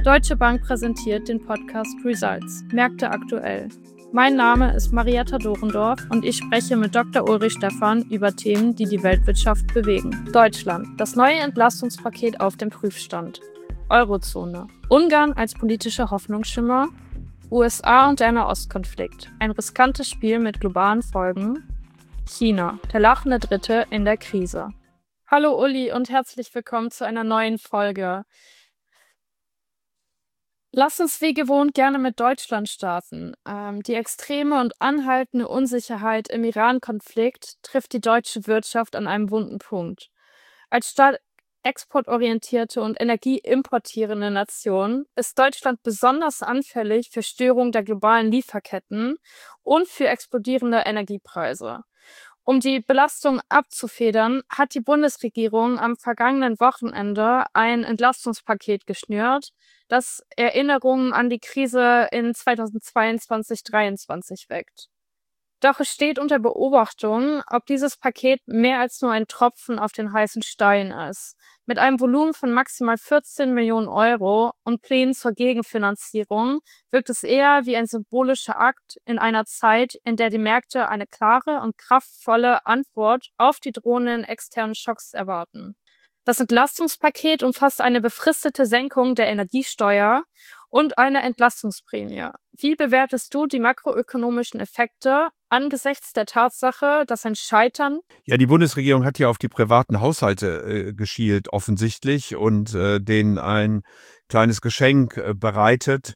Deutsche Bank präsentiert den Podcast Results, Märkte aktuell. Mein Name ist Marietta Dorendorf und ich spreche mit Dr. Ulrich Stephan über Themen, die die Weltwirtschaft bewegen. Deutschland, das neue Entlastungspaket auf dem Prüfstand. Eurozone, Ungarn als politischer Hoffnungsschimmer, USA und der Nahostkonflikt, ein riskantes Spiel mit globalen Folgen, China, der lachende Dritte in der Krise. Hallo Uli und herzlich willkommen zu einer neuen Folge. Lass uns wie gewohnt gerne mit Deutschland starten. Die extreme und anhaltende Unsicherheit im Iran-Konflikt trifft die deutsche Wirtschaft an einem wunden Punkt. Als stark exportorientierte und energieimportierende Nation ist Deutschland besonders anfällig für Störungen der globalen Lieferketten und für explodierende Energiepreise. Um die Belastung abzufedern, hat die Bundesregierung am vergangenen Wochenende ein Entlastungspaket geschnürt, das Erinnerungen an die Krise in 2022/23 weckt. Doch es steht unter Beobachtung, ob dieses Paket mehr als nur ein Tropfen auf den heißen Stein ist. Mit einem Volumen von maximal 14 Millionen Euro und Plänen zur Gegenfinanzierung wirkt es eher wie ein symbolischer Akt in einer Zeit, in der die Märkte eine klare und kraftvolle Antwort auf die drohenden externen Schocks erwarten. Das Entlastungspaket umfasst eine befristete Senkung der Energiesteuer und eine Entlastungsprämie. Wie bewertest du die makroökonomischen Effekte angesichts der Tatsache, dass ein Scheitern... Ja, die Bundesregierung hat ja auf die privaten Haushalte geschielt offensichtlich und denen ein kleines Geschenk bereitet,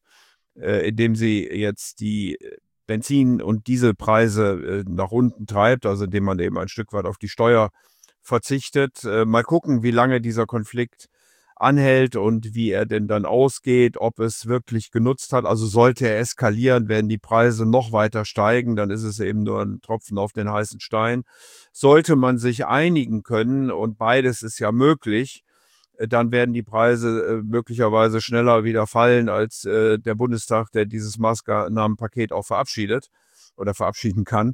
indem sie jetzt die Benzin- und Dieselpreise nach unten treibt, also indem man eben ein Stück weit auf die Steuer verzichtet. Mal gucken, wie lange dieser Konflikt anhält und wie er denn dann ausgeht, ob es wirklich genutzt hat. Also sollte er eskalieren, werden die Preise noch weiter steigen, dann ist es eben nur ein Tropfen auf den heißen Stein. Sollte man sich einigen können, und beides ist ja möglich, dann werden die Preise möglicherweise schneller wieder fallen, als der Bundestag, der dieses Maßnahmenpaket auch verabschiedet oder verabschieden kann.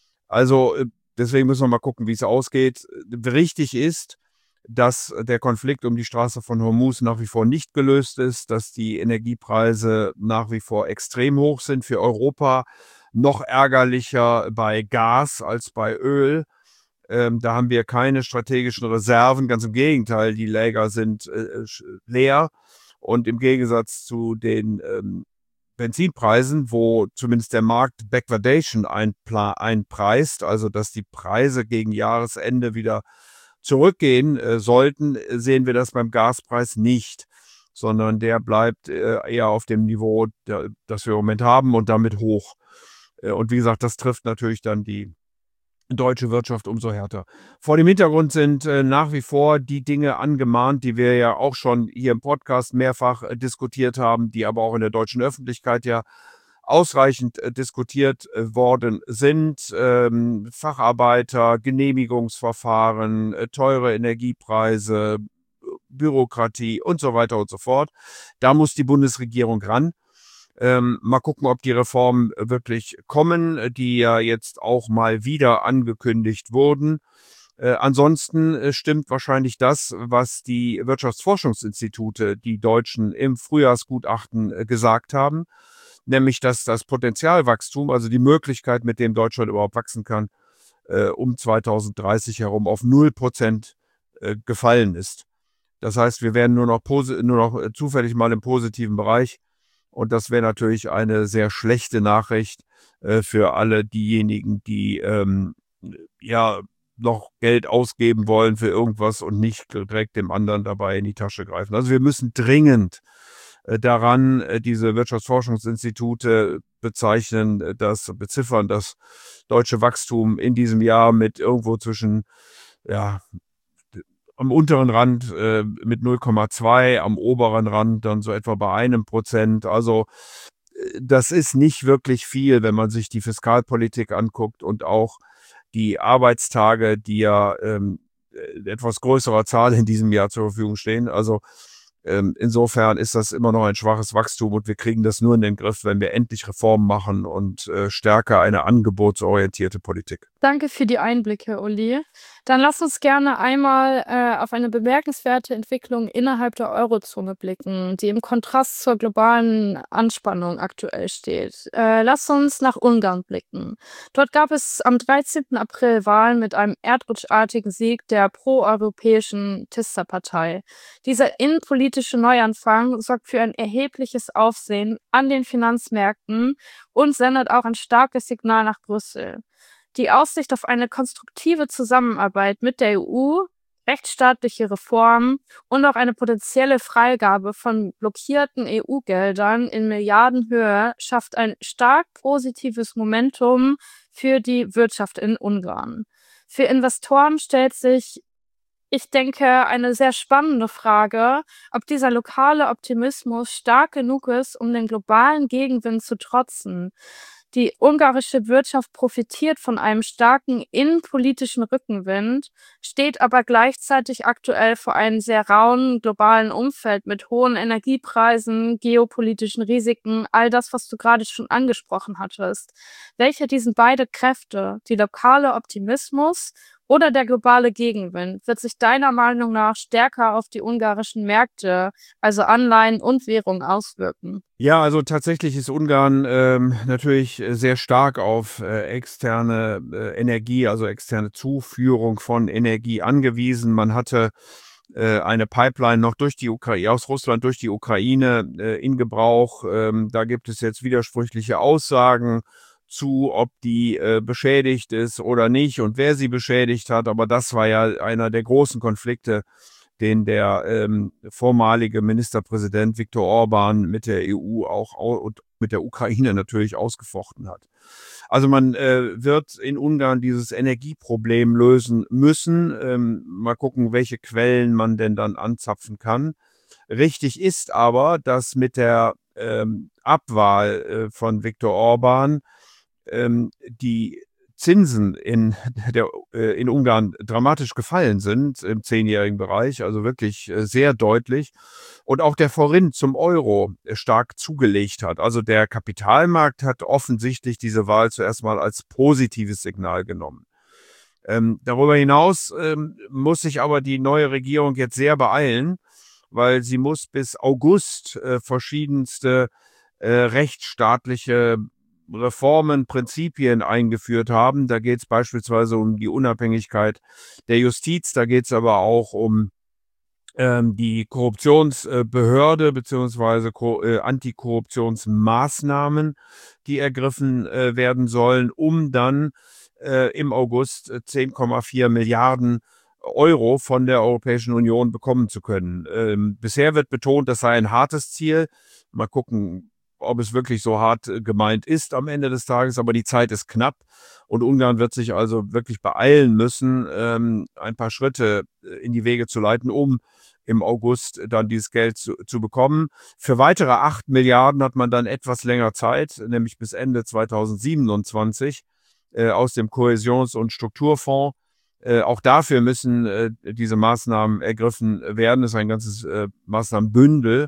Also deswegen müssen wir mal gucken, wie es ausgeht. Richtig ist, dass der Konflikt um die Straße von Hormuz nach wie vor nicht gelöst ist, dass die Energiepreise nach wie vor extrem hoch sind für Europa, noch ärgerlicher bei Gas als bei Öl. Da haben wir keine strategischen Reserven, ganz im Gegenteil, die Lager sind leer, und im Gegensatz zu den Benzinpreisen, wo zumindest der Markt Backwardation einpreist, also dass die Preise gegen Jahresende wieder zurückgehen sollten, sehen wir das beim Gaspreis nicht, sondern der bleibt eher auf dem Niveau, das wir im Moment haben, und damit hoch. Und wie gesagt, das trifft natürlich dann die deutsche Wirtschaft umso härter. Vor dem Hintergrund sind nach wie vor die Dinge angemahnt, die wir ja auch schon hier im Podcast mehrfach diskutiert haben, die aber auch in der deutschen Öffentlichkeit ja ausreichend diskutiert worden sind. Facharbeiter, Genehmigungsverfahren, teure Energiepreise, Bürokratie und so weiter und so fort. Da muss die Bundesregierung ran. Mal gucken, ob die Reformen wirklich kommen, die ja jetzt auch mal wieder angekündigt wurden. Ansonsten stimmt wahrscheinlich das, was die Wirtschaftsforschungsinstitute, die Deutschen, im Frühjahrsgutachten gesagt haben, nämlich dass das Potenzialwachstum, also die Möglichkeit, mit dem Deutschland überhaupt wachsen kann, um 2030 herum auf 0% gefallen ist. Das heißt, wir werden nur noch zufällig mal im positiven Bereich. Und das wäre natürlich eine sehr schlechte Nachricht für alle diejenigen, die ja noch Geld ausgeben wollen für irgendwas und nicht direkt dem anderen dabei in die Tasche greifen. Also wir müssen dringend daran, diese Wirtschaftsforschungsinstitute beziffern das deutsche Wachstum in diesem Jahr mit irgendwo zwischen, ja, am unteren Rand mit 0,2, am oberen Rand dann so etwa bei 1%. Also das ist nicht wirklich viel, wenn man sich die Fiskalpolitik anguckt und auch die Arbeitstage, die ja etwas größerer Zahl in diesem Jahr zur Verfügung stehen. Also insofern ist das immer noch ein schwaches Wachstum, und wir kriegen das nur in den Griff, wenn wir endlich Reformen machen und stärker eine angebotsorientierte Politik. Danke für die Einblicke, Uli. Dann lass uns gerne einmal auf eine bemerkenswerte Entwicklung innerhalb der Eurozone blicken, die im Kontrast zur globalen Anspannung aktuell steht. Lass uns nach Ungarn blicken. Dort gab es am 13. April Wahlen mit einem erdrutschartigen Sieg der proeuropäischen Tisza-Partei. Dieser innenpolitische Neuanfang sorgt für ein erhebliches Aufsehen an den Finanzmärkten und sendet auch ein starkes Signal nach Brüssel. Die Aussicht auf eine konstruktive Zusammenarbeit mit der EU, rechtsstaatliche Reformen und auch eine potenzielle Freigabe von blockierten EU-Geldern in Milliardenhöhe schafft ein stark positives Momentum für die Wirtschaft in Ungarn. Für Investoren stellt sich, ich denke, eine sehr spannende Frage, ob dieser lokale Optimismus stark genug ist, um den globalen Gegenwind zu trotzen. Die ungarische Wirtschaft profitiert von einem starken innenpolitischen Rückenwind, steht aber gleichzeitig aktuell vor einem sehr rauen globalen Umfeld mit hohen Energiepreisen, geopolitischen Risiken, all das, was du gerade schon angesprochen hattest. Welche diesen beide Kräfte, die lokale Optimismus oder der globale Gegenwind, wird sich deiner Meinung nach stärker auf die ungarischen Märkte, also Anleihen und Währung, auswirken? Ja, also tatsächlich ist Ungarn natürlich sehr stark auf externe Energie, also externe Zuführung von Energie angewiesen. Man hatte eine Pipeline noch durch die aus Russland durch die Ukraine in Gebrauch. Da gibt es jetzt widersprüchliche Aussagen zu, ob die beschädigt ist oder nicht und wer sie beschädigt hat. Aber das war ja einer der großen Konflikte, den der vormalige Ministerpräsident Viktor Orban mit der EU und mit der Ukraine natürlich ausgefochten hat. Also man wird in Ungarn dieses Energieproblem lösen müssen. Mal gucken, welche Quellen man denn dann anzapfen kann. Richtig ist aber, dass mit der Abwahl von Viktor Orban die Zinsen in Ungarn dramatisch gefallen sind im 10-jährigen Bereich, also wirklich sehr deutlich. Und auch der Forint zum Euro stark zugelegt hat. Also der Kapitalmarkt hat offensichtlich diese Wahl zuerst mal als positives Signal genommen. Darüber hinaus muss sich aber die neue Regierung jetzt sehr beeilen, weil sie muss bis August verschiedenste rechtsstaatliche Reformen, Prinzipien eingeführt haben. Da geht es beispielsweise um die Unabhängigkeit der Justiz, da geht es aber auch um die Korruptionsbehörde beziehungsweise Antikorruptionsmaßnahmen, die ergriffen werden sollen, um dann im August 10,4 Milliarden Euro von der Europäischen Union bekommen zu können. Bisher wird betont, das sei ein hartes Ziel. Mal gucken, ob es wirklich so hart gemeint ist am Ende des Tages, aber die Zeit ist knapp und Ungarn wird sich also wirklich beeilen müssen, ein paar Schritte in die Wege zu leiten, um im August dann dieses Geld zu bekommen. Für weitere 8 Milliarden hat man dann etwas länger Zeit, nämlich bis Ende 2027 aus dem Kohäsions- und Strukturfonds. Auch dafür müssen diese Maßnahmen ergriffen werden. Das ist ein ganzes Maßnahmenbündel.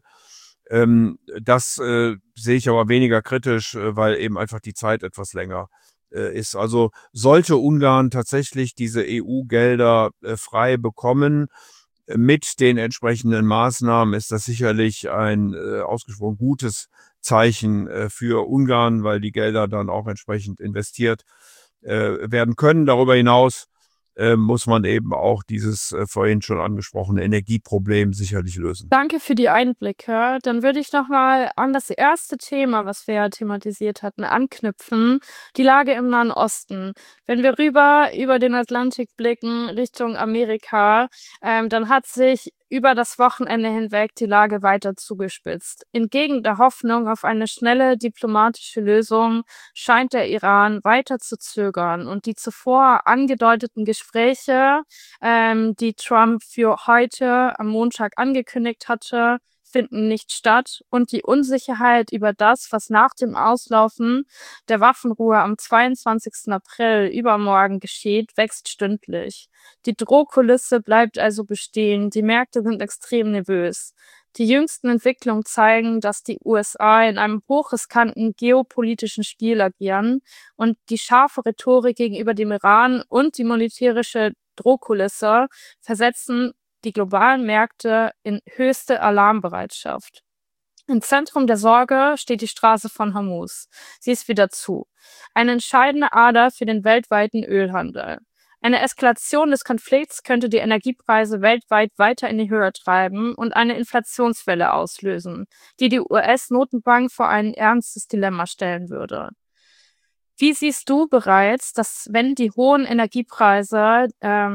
Das sehe ich aber weniger kritisch, weil eben einfach die Zeit etwas länger ist. Also sollte Ungarn tatsächlich diese EU-Gelder frei bekommen, mit den entsprechenden Maßnahmen, ist das sicherlich ein ausgesprochen gutes Zeichen für Ungarn, weil die Gelder dann auch entsprechend investiert werden können. Darüber hinaus muss man eben auch dieses vorhin schon angesprochene Energieproblem sicherlich lösen. Danke für die Einblicke. Dann würde ich noch mal an das erste Thema, was wir ja thematisiert hatten, anknüpfen, die Lage im Nahen Osten. Wenn wir über den Atlantik blicken, Richtung Amerika, dann hat sich über das Wochenende hinweg die Lage weiter zugespitzt. Entgegen der Hoffnung auf eine schnelle diplomatische Lösung scheint der Iran weiter zu zögern und die zuvor angedeuteten Gespräche, die Trump für heute am Montag angekündigt hatte, finden nicht statt und die Unsicherheit über das, was nach dem Auslaufen der Waffenruhe am 22. April übermorgen geschieht, wächst stündlich. Die Drohkulisse bleibt also bestehen, die Märkte sind extrem nervös. Die jüngsten Entwicklungen zeigen, dass die USA in einem hochriskanten geopolitischen Spiel agieren und die scharfe Rhetorik gegenüber dem Iran und die militärische Drohkulisse versetzen die globalen Märkte in höchste Alarmbereitschaft. Im Zentrum der Sorge steht die Straße von Hormuz. Sie ist wieder zu. Eine entscheidende Ader für den weltweiten Ölhandel. Eine Eskalation des Konflikts könnte die Energiepreise weltweit weiter in die Höhe treiben und eine Inflationswelle auslösen, die die US-Notenbank vor ein ernstes Dilemma stellen würde. Wie siehst du bereits, dass wenn die hohen Energiepreise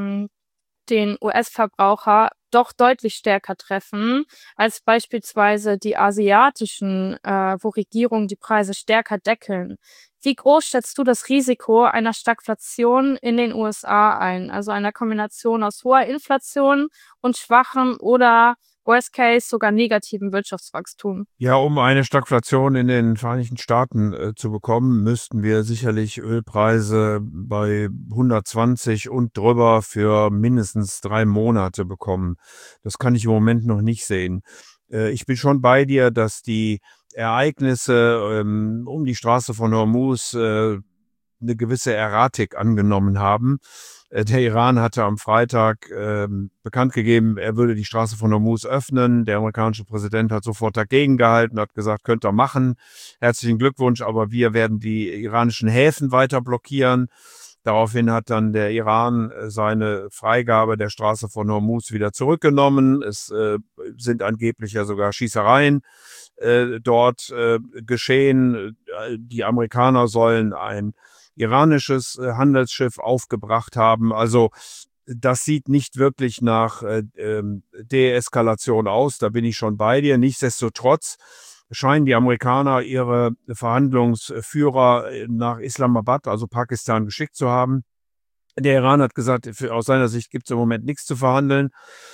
den US-Verbraucher doch deutlich stärker treffen als beispielsweise die asiatischen, wo Regierungen die Preise stärker deckeln? Wie groß schätzt du das Risiko einer Stagflation in den USA ein, also einer Kombination aus hoher Inflation und schwachem oder worst case sogar negativem Wirtschaftswachstum? Ja, um eine Stagflation in den Vereinigten Staaten zu bekommen, müssten wir sicherlich Ölpreise bei 120 und drüber für mindestens 3 Monate bekommen. Das kann ich im Moment noch nicht sehen. Ich bin schon bei dir, dass die Ereignisse um die Straße von Hormuz eine gewisse Erratik angenommen haben. Der Iran hatte am Freitag bekannt gegeben, er würde die Straße von Hormuz öffnen. Der amerikanische Präsident hat sofort dagegen gehalten, hat gesagt, könnt ihr machen. Herzlichen Glückwunsch, aber wir werden die iranischen Häfen weiter blockieren. Daraufhin hat dann der Iran seine Freigabe der Straße von Hormuz wieder zurückgenommen. Es sind angeblich ja sogar Schießereien dort geschehen. Die Amerikaner sollen ein iranisches Handelsschiff aufgebracht haben. Also das sieht nicht wirklich nach Deeskalation aus, da bin ich schon bei dir. Nichtsdestotrotz scheinen die Amerikaner ihre Verhandlungsführer nach Islamabad, also Pakistan, geschickt zu haben. Der Iran hat gesagt, aus seiner Sicht gibt es im Moment nichts zu verhandeln.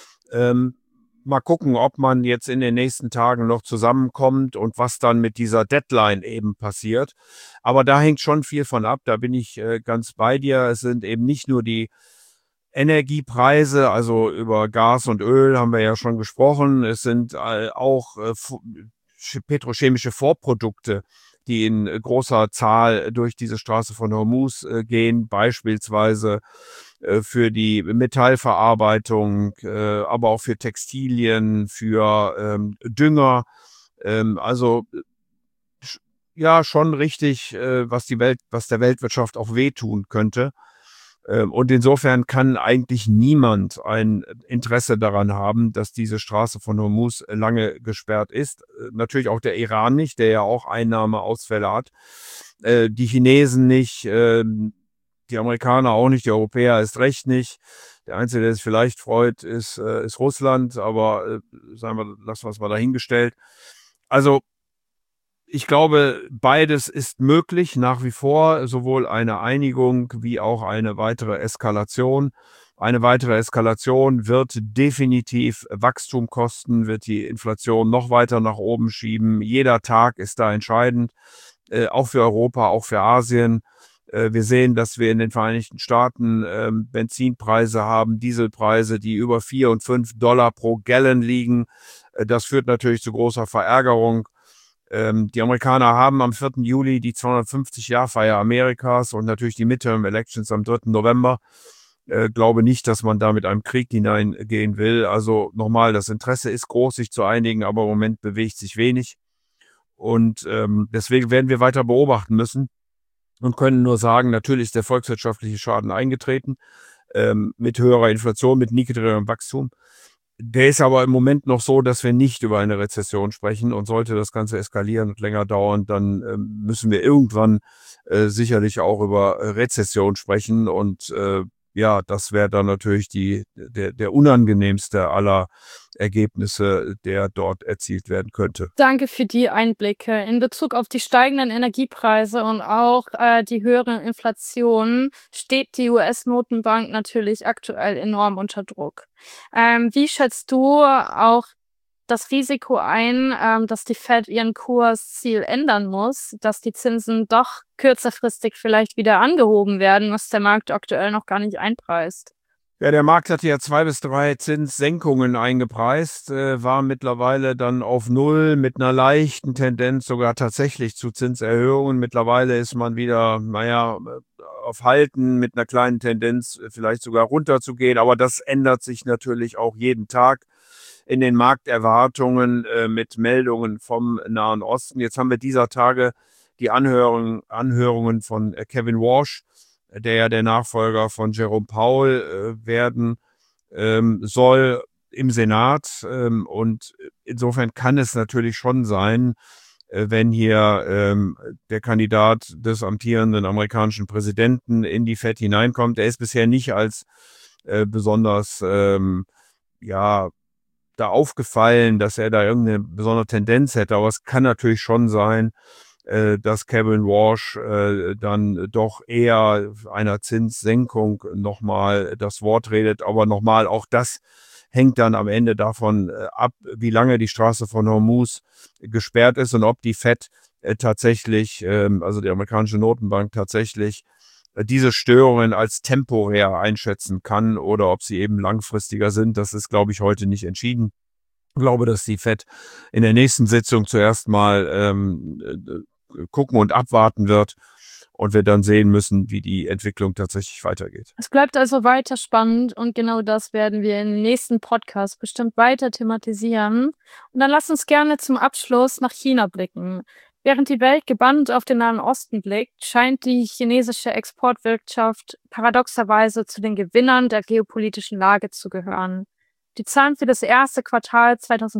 Mal gucken, ob man jetzt in den nächsten Tagen noch zusammenkommt und was dann mit dieser Deadline eben passiert. Aber da hängt schon viel von ab, da bin ich ganz bei dir. Es sind eben nicht nur die Energiepreise, also über Gas und Öl haben wir ja schon gesprochen. Es sind auch petrochemische Vorprodukte, die in großer Zahl durch diese Straße von Hormuz gehen, beispielsweise für die Metallverarbeitung, aber auch für Textilien, für Dünger. Also ja, schon richtig, was der Weltwirtschaft auch wehtun könnte. Und insofern kann eigentlich niemand ein Interesse daran haben, dass diese Straße von Hormuz lange gesperrt ist. Natürlich auch der Iran nicht, der ja auch Einnahmeausfälle hat. Die Chinesen nicht, die Amerikaner auch nicht, die Europäer erst recht nicht. Der Einzige, der sich vielleicht freut, ist Russland, aber lassen wir es mal dahingestellt. Also ich glaube, beides ist möglich nach wie vor, sowohl eine Einigung wie auch eine weitere Eskalation. Eine weitere Eskalation wird definitiv Wachstum kosten, wird die Inflation noch weiter nach oben schieben. Jeder Tag ist da entscheidend, auch für Europa, auch für Asien. Wir sehen, dass wir in den Vereinigten Staaten Benzinpreise haben, Dieselpreise, die über $4 und $5 pro Gallon liegen. Das führt natürlich zu großer Verärgerung. Die Amerikaner haben am 4. Juli die 250-Jahr-Feier Amerikas und natürlich die Midterm-Elections am 3. November. Glaube nicht, dass man da mit einem Krieg hineingehen will. Also nochmal, das Interesse ist groß, sich zu einigen, aber im Moment bewegt sich wenig. Und deswegen werden wir weiter beobachten müssen und können nur sagen, natürlich ist der volkswirtschaftliche Schaden eingetreten, mit höherer Inflation, mit niedrigerem Wachstum. Der ist aber im Moment noch so, dass wir nicht über eine Rezession sprechen, und sollte das Ganze eskalieren und länger dauern, dann müssen wir irgendwann sicherlich auch über Rezession sprechen, und ja, das wäre dann natürlich der unangenehmste aller Ergebnisse, der dort erzielt werden könnte. Danke für die Einblicke. In Bezug auf die steigenden Energiepreise und auch die höhere Inflation steht die US-Notenbank natürlich aktuell enorm unter Druck. Wie schätzt du auch das Risiko ein, dass die Fed ihren Kursziel ändern muss, dass die Zinsen doch kürzerfristig vielleicht wieder angehoben werden, was der Markt aktuell noch gar nicht einpreist? Ja, der Markt hatte ja 2 bis 3 Zinssenkungen eingepreist, war mittlerweile dann auf null mit einer leichten Tendenz sogar tatsächlich zu Zinserhöhungen. Mittlerweile ist man wieder, auf Halten mit einer kleinen Tendenz, vielleicht sogar runterzugehen. Aber das ändert sich natürlich auch jeden Tag in den Markterwartungen, mit Meldungen vom Nahen Osten. Jetzt haben wir dieser Tage die Anhörungen von Kevin Warsh, der ja der Nachfolger von Jerome Powell werden soll im Senat. Und insofern kann es natürlich schon sein, wenn hier der Kandidat des amtierenden amerikanischen Präsidenten in die Fed hineinkommt. Er ist bisher nicht als besonders da aufgefallen, dass er da irgendeine besondere Tendenz hätte. Aber es kann natürlich schon sein, dass Kevin Warsh dann doch eher einer Zinssenkung nochmal das Wort redet. Aber nochmal, auch das hängt dann am Ende davon ab, wie lange die Straße von Hormuz gesperrt ist und ob die Fed tatsächlich, also die amerikanische Notenbank tatsächlich, diese Störungen als temporär einschätzen kann oder ob sie eben langfristiger sind. Das ist, glaube ich, heute nicht entschieden. Ich glaube, dass die Fed in der nächsten Sitzung zuerst mal gucken und abwarten wird und wir dann sehen müssen, wie die Entwicklung tatsächlich weitergeht. Es bleibt also weiter spannend und genau das werden wir im nächsten Podcast bestimmt weiter thematisieren. Und dann lasst uns gerne zum Abschluss nach China blicken. Während die Welt gebannt auf den Nahen Osten blickt, scheint die chinesische Exportwirtschaft paradoxerweise zu den Gewinnern der geopolitischen Lage zu gehören. Die Zahlen für das erste Quartal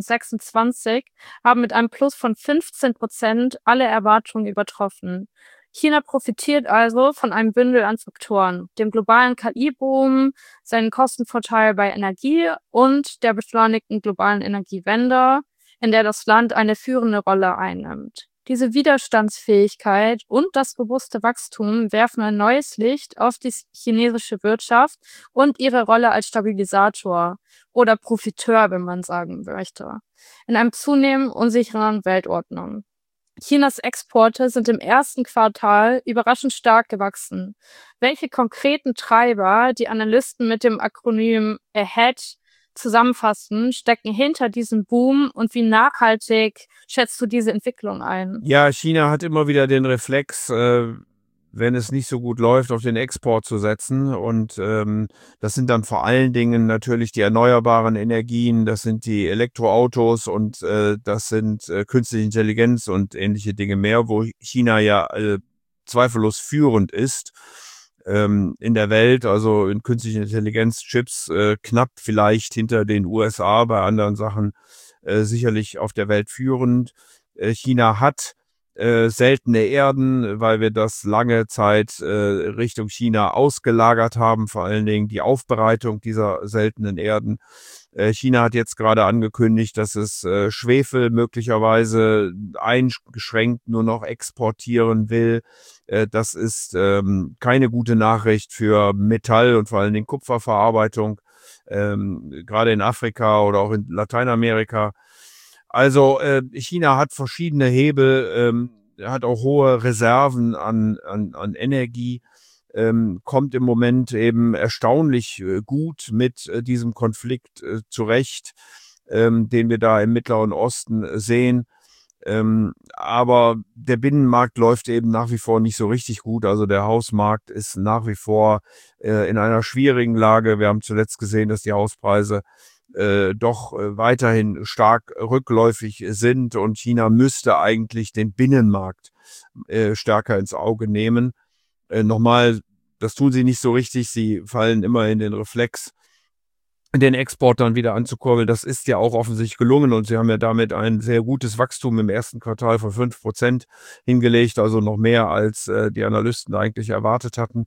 2026 haben mit einem Plus von 15% alle Erwartungen übertroffen. China profitiert also von einem Bündel an Faktoren, dem globalen KI-Boom, seinen Kostenvorteil bei Energie und der beschleunigten globalen Energiewende, in der das Land eine führende Rolle einnimmt. Diese Widerstandsfähigkeit und das bewusste Wachstum werfen ein neues Licht auf die chinesische Wirtschaft und ihre Rolle als Stabilisator oder Profiteur, wenn man sagen möchte, in einem zunehmend unsicheren Weltordnung. Chinas Exporte sind im ersten Quartal überraschend stark gewachsen. Welche konkreten Treiber die Analysten mit dem Akronym AHEAD zusammenfassen, stecken hinter diesem Boom und wie nachhaltig schätzt du diese Entwicklung ein? Ja, China hat immer wieder den Reflex, wenn es nicht so gut läuft, auf den Export zu setzen. Und das sind dann vor allen Dingen natürlich die erneuerbaren Energien, das sind die Elektroautos und das sind künstliche Intelligenz und ähnliche Dinge mehr, wo China ja zweifellos führend ist in der Welt, also in künstlichen Intelligenz-Chips knapp vielleicht hinter den USA, bei anderen Sachen sicherlich auf der Welt führend. China hat seltene Erden, weil wir das lange Zeit Richtung China ausgelagert haben, vor allen Dingen die Aufbereitung dieser seltenen Erden. China hat jetzt gerade angekündigt, dass es Schwefel möglicherweise eingeschränkt nur noch exportieren will. Das ist keine gute Nachricht für Metall- und vor allen Dingen Kupferverarbeitung, gerade in Afrika oder auch in Lateinamerika. Also China hat verschiedene Hebel, hat auch hohe Reserven an Energie, kommt im Moment eben erstaunlich gut mit diesem Konflikt zurecht, den wir da im Mittleren Osten sehen. Aber der Binnenmarkt läuft eben nach wie vor nicht so richtig gut. Also der Hausmarkt ist nach wie vor in einer schwierigen Lage. Wir haben zuletzt gesehen, dass die Hauspreise doch weiterhin stark rückläufig sind und China müsste eigentlich den Binnenmarkt stärker ins Auge nehmen. Nochmal, das tun sie nicht so richtig. Sie fallen immer in den Reflex, den Export dann wieder anzukurbeln. Das ist ja auch offensichtlich gelungen und sie haben ja damit ein sehr gutes Wachstum im ersten Quartal von 5% hingelegt, also noch mehr als die Analysten eigentlich erwartet hatten.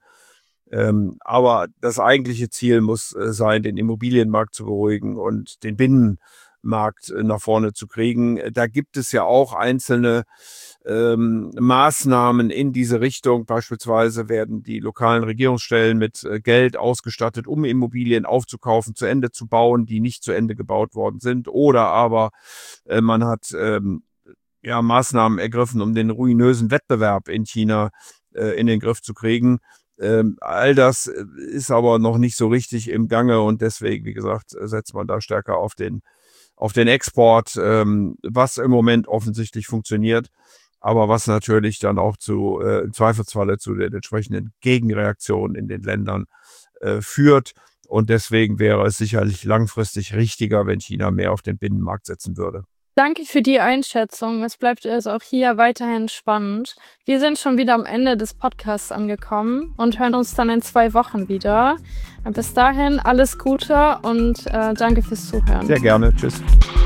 Aber das eigentliche Ziel muss sein, den Immobilienmarkt zu beruhigen und den Binnenmarkt nach vorne zu kriegen. Da gibt es ja auch einzelne Maßnahmen in diese Richtung. Beispielsweise werden die lokalen Regierungsstellen mit Geld ausgestattet, um Immobilien aufzukaufen, zu Ende zu bauen, die nicht zu Ende gebaut worden sind. Oder aber man hat Maßnahmen ergriffen, um den ruinösen Wettbewerb in China in den Griff zu kriegen. All das ist aber noch nicht so richtig im Gange und deswegen, wie gesagt, setzt man da stärker auf den Export, was im Moment offensichtlich funktioniert, aber was natürlich dann auch im Zweifelsfalle zu den entsprechenden Gegenreaktionen in den Ländern führt. Und deswegen wäre es sicherlich langfristig richtiger, wenn China mehr auf den Binnenmarkt setzen würde. Danke für die Einschätzung. Es bleibt also auch hier weiterhin spannend. Wir sind schon wieder am Ende des Podcasts angekommen und hören uns dann in 2 Wochen wieder. Bis dahin alles Gute und danke fürs Zuhören. Sehr gerne. Tschüss.